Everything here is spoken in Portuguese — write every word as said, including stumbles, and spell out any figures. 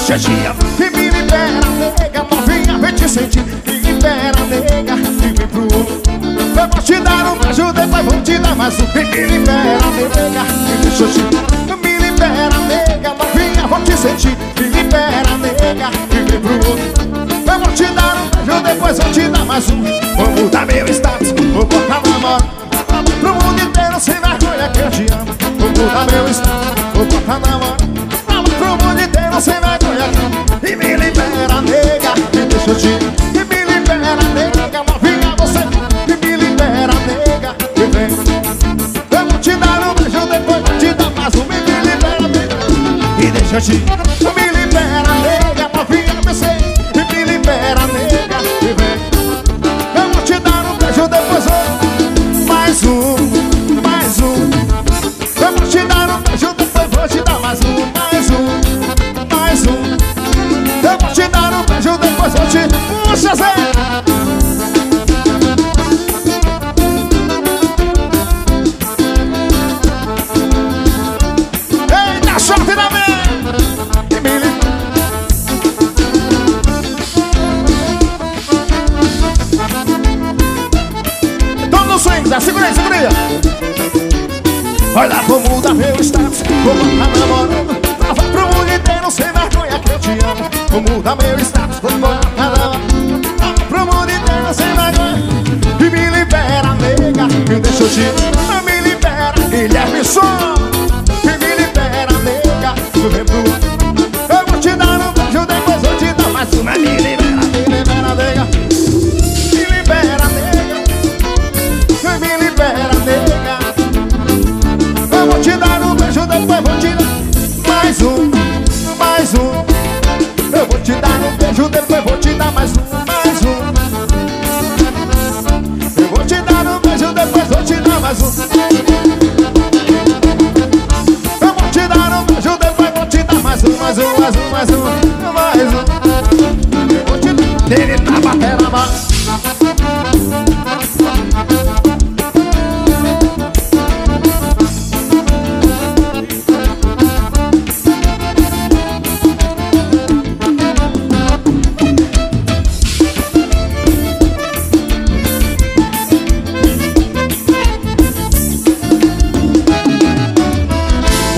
deixa te amar. E me libera, nega, novinha, vem te sentir. Me libera, nega, e vem pro outro. Eu vou te dar um beijo, depois vou te dar mais um. E me libera, nega, e deixa eu te amar. Me libera, nega, novinha, vou te sentir. Me libera, nega, e vem pro outro. Eu vou te dar um beijo, depois vou te dar mais um. Vou mudar meu status, vou botar na moda pro mundo inteiro sem vergonha que eu te amo. Vou mudar meu status, vou botar na moda pro mundo inteiro sem vergonha que... E me libera, nega, e deixa eu te... E me libera, nega, novinha, você... E me libera, nega, e vem. Eu vou te dar um beijo, depois vou te dar mais um. Me libera, nega, e deixa eu te... Me libera, nega, novinha, você... E me libera, nega, e vem. Eu vou te dar um beijo, depois vou... Mais um, mais um. Eu vou te dar um beijo, depois vou te dar mais um. Mais um, mais um. Eu vou te dar um beijo, depois vou te... Puxa, Zé! Eita, sorte na vez! E me liga. Todo no swing, Zé, segura aí, segura aí. Olha, vou mudar meu status, vou botar namorando. Prova pro mundo inteiro sem vergonha que eu te amo. Vou mudar meu status, vou botar namorando. Prova pro mundo inteiro sem vergonha. E me libera, nega, me deixa eu te...